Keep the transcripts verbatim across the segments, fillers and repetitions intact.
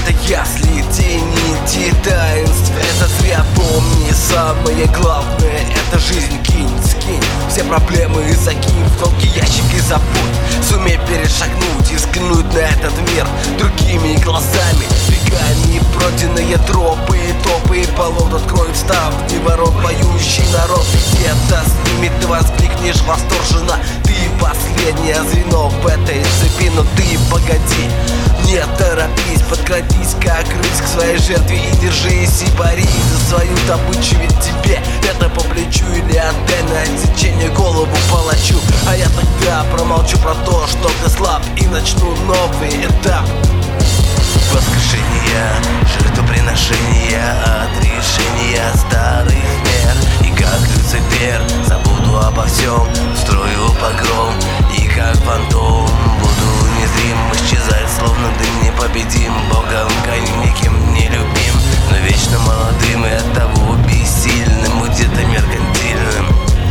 это если тени идти таинств. Это зря, помни, самое главное — это жизнь. Кинь, скинь все проблемы и закинь в тонкий ящик и забудь. Сумей перешагнуть и взглянуть на этот мир другими глазами. Веками пройденные тропы и топы и полот откроют ставни ворот. Поющий народ где-то с ними ты воскликнешь восторженно. Ты последнее звено в этой цепи, но ты погоди, не торопись, подкрадись как рысь к своей жертве и держись и борись за свою добычу, ведь тебе это по плечу. Или отдай на отсечение голову палачу, а я тогда промолчу про то, что ты слаб, и начну новый этап. Воскрешение, жертвоприношения, отрешения старых мер. И как Люцифер забуду обо всем, строю погром, и как фантом буду незрим, исчезать словно дым, непобедим, Богом никем не любим, но вечно молодым и оттого бессильным, где-то меркантильным.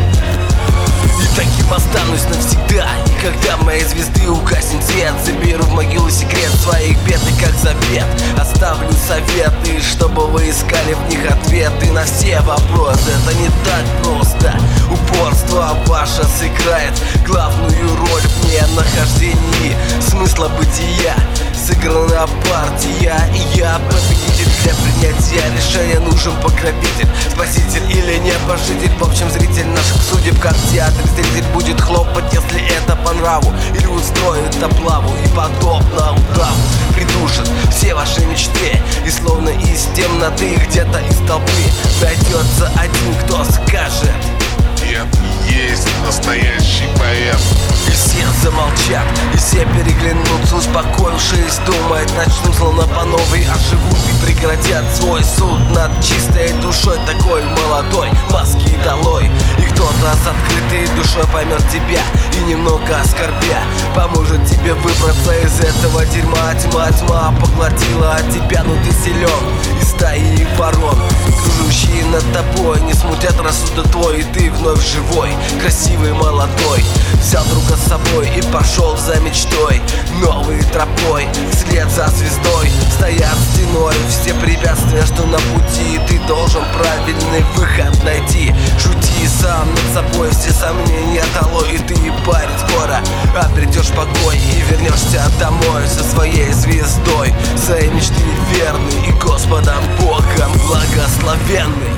И таким останусь навсегда. И когда моей звезды угаснет свет, заберу в могилу секрет своих бед, и как завет оставлю советы, чтобы вы искали в них ответы на все вопросы. Это не так просто. Упорство ваше сыграет главную роль в ненахождении смысла бытия. Сыграна партия, и я победитель. Для принятия решения нужен покровитель, спаситель или небожитель. В общем, зритель наших судеб, как театр. Зритель будет хлопать, если это по нраву, или устроит облаву и подобно удаву придушит все ваши мечты. И словно из темноты, где-то из толпы найдется один, кто скажет: я есть настоящий поэт. И все замолчат, и все переглянутся, успокоившись, думать начнут, словно по новой оживут и прекратят свой суд над чистой душой, такой молодой. Маски долой, и кто-то с открытой душой поймет тебя и, немного оскорбя, поможет тебе выбраться из этого дерьма. Тьма, тьма поглотила тебя, но ты силен, и стаи ворон, кружащие над тобой, не смутят рассудок твой, и ты вновь живой, красивый, молодой. Взял друга с собой и пошел за мечтой, новой тропой, вслед за звездой. Стоят стеной все препятствия, что на пути, ты должен правильный выход найти. Шути сам над собой, все сомнения долой, и ты, парень, скоро обретешь покой и вернешься домой со своей звездой, своей мечты верный и Господом Богом благословенный.